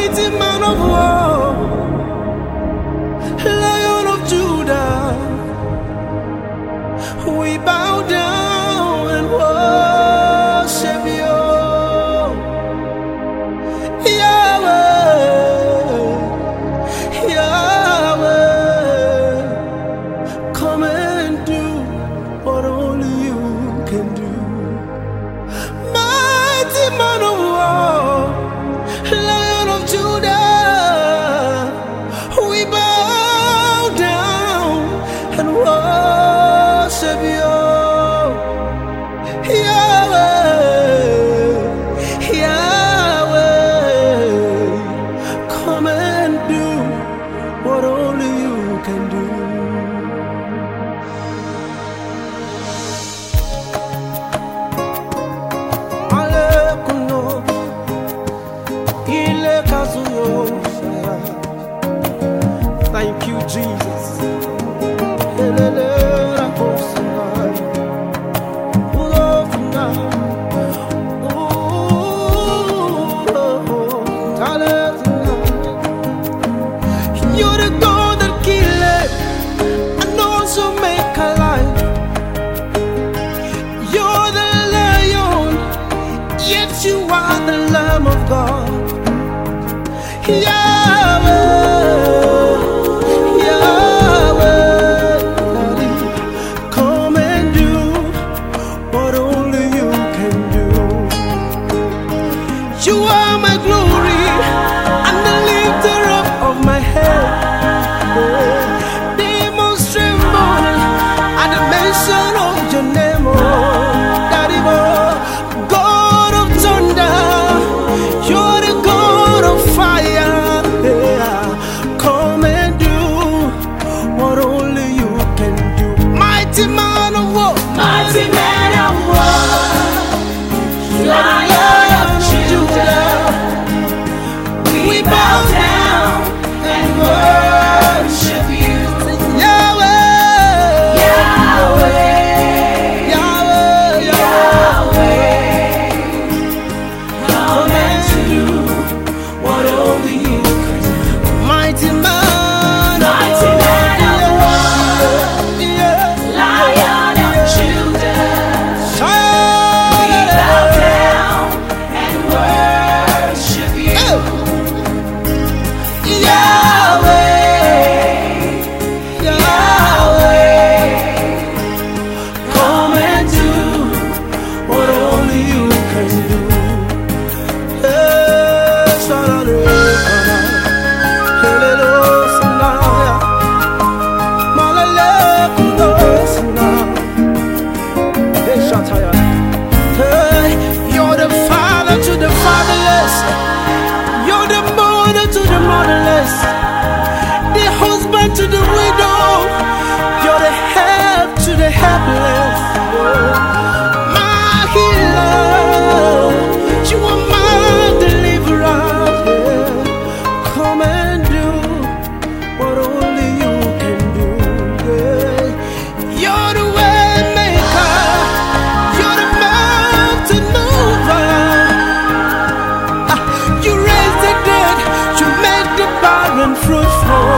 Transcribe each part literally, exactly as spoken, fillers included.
mighty man of war, Lion of Judah, we bow down and worship you, Yahweh, Yahweh. Come and do what only you can do. Mighty man of war, Lion of Judah, we bow down and worship you, Yahweh, Yahweh. Come and do what only you can do. Thank you, Jesus. You're the God that killeth and also make alive. You're the lion, yet you are the Lamb of God. Yahweh, Yahweh, come and do what only you can do. You are my glory and the lifter up of my head. Demons tremble at the mention of your name, oh, Daddy, oh, God of thunder, you're the God of fire. Mighty man of war, mighty man of war, Lion of Judah, we bow down and worship you, Yahweh, Yahweh, Yahweh, Yahweh. Come and do what only you can do. Mighty man, mighty man of war. You're the father to the fatherless, you're the mother to the motherless, the husband to the widow, you're the help to the helpless. My healer, you are my deliverer. Come and do what only you can do. You're the way maker, you're the mountain mover. You raise the dead, you make the barren fruitful.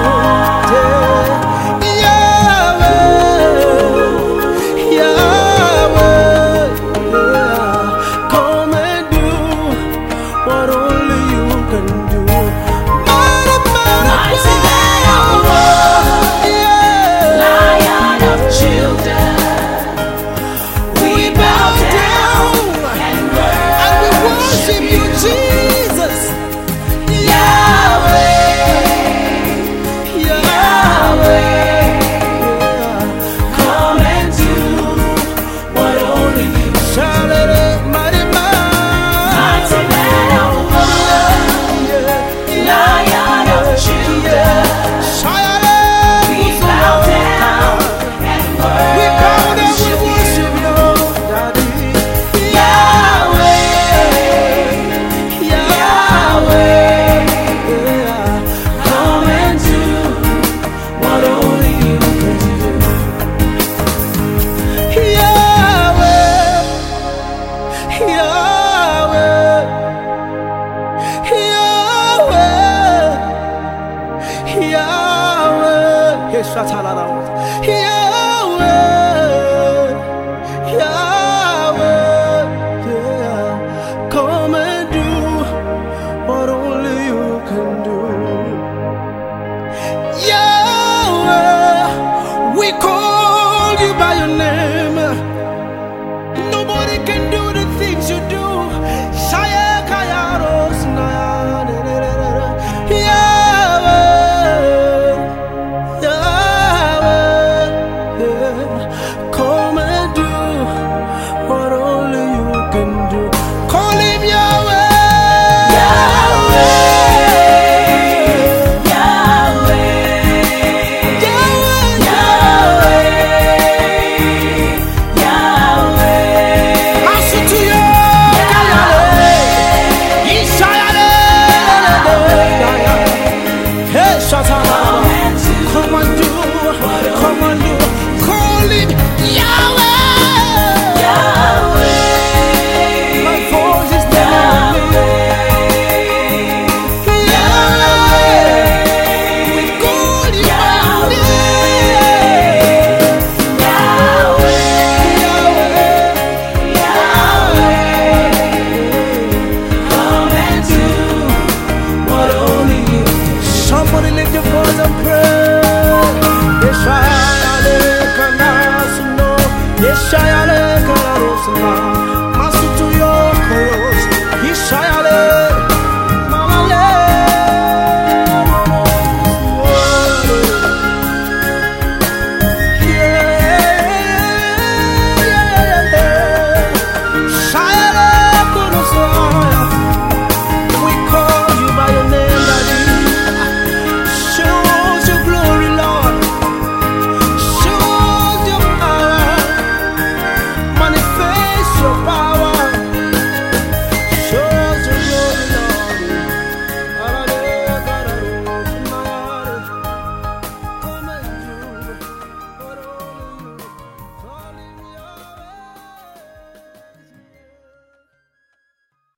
Yeshayale Karosma.